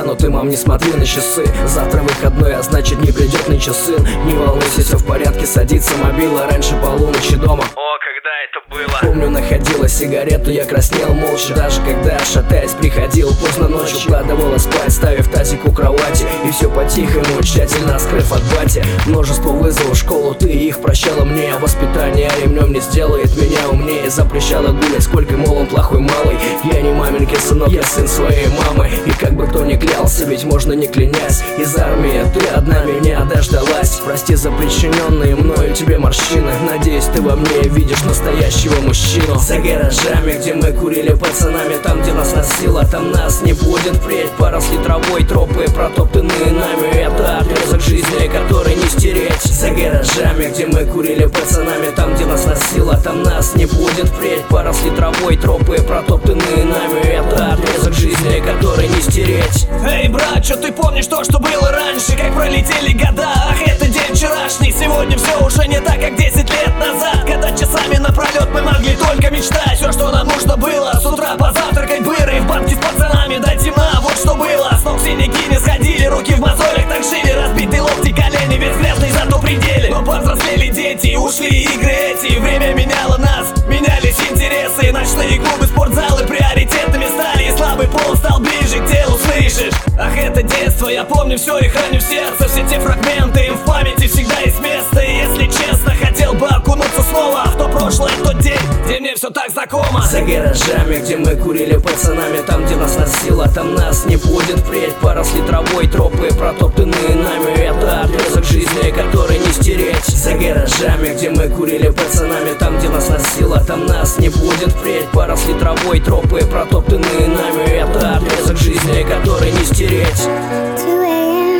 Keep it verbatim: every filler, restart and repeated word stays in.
но ты, мам, не смотри на часы. Завтра выходной, а значит не придет нынче сын. Не волнуйся, все в порядке, садится мобила. Раньше полуночи дома. О, когда это было? Помню, находила сигарету, я краснел молча. Даже когда, шатаясь, приходил поздно ночью, укладывала спать, ставив тазик у кровати. И все по-тихому, тщательно скрыв от бати. Множество вызовов в школу, ты их прощала мне. Воспитание ремнем не сделает меня умнее. Запрещала гулять, сколько, мол, он плохой малый. Я не маменькин сынок, я сын своей мамы. И как бы кто ни клялся, ведь можно не клянясь. Из армии ты одна меня дождалась. Прости за причиненные мною тебе морщины. Надеюсь, ты во мне видишь настоящего мужчину. За гаражами, где мы курили пацанами, там, где нас носило, там нас не будет впредь. Поросли травой тропы, протоптанные нами. Это отрезок жизни, который не стереть. За гаражами, где мы курили пацанами, там, где нас носило, там нас не будет впредь. Поросли травой тропы, протоптанные нами. Это отрезок жизни, который не стереть. Эй, брат, что ты помнишь то, что было раньше? Как пролетели года, ах, это день вчерашний. Сегодня все уже не так, как десять лет назад, когда часами напролет мы могли только мечтать. Все, что нам нужно было, с утра позавтракать быры, в банке с пацанами до темна, вот что было. С ног синяки не сходили, руки в мозолях так жили. Разбитые локти, колени, весь грязный, зато пределе. Но повзрослели дети, ушли игры эти. Время меняло нас, менялись интересы. Ночные клубы, спортзалы приоритетными стали. И слабый пол стал ближе к телу, слышишь? Ах, это детство, я помню все и храню в сердце. Все те фрагменты, им в памяти всегда есть место. И если честно, хотел бы окунуться снова в то прошлое, тот день, где мне все так знакомо. За гаражами, где мы курили пацанами, там, где нас носило, там нас не будет впредь. Поросли травой тропы, протоптанные нами. Это отрезок жизни, который не стереть. За гаражами, где мы курили пацанами, там, где нас носило, там нас не будет впредь. Поросли травой тропы, протоптанные нами. Это отрезок жизни, который не стереть. two a m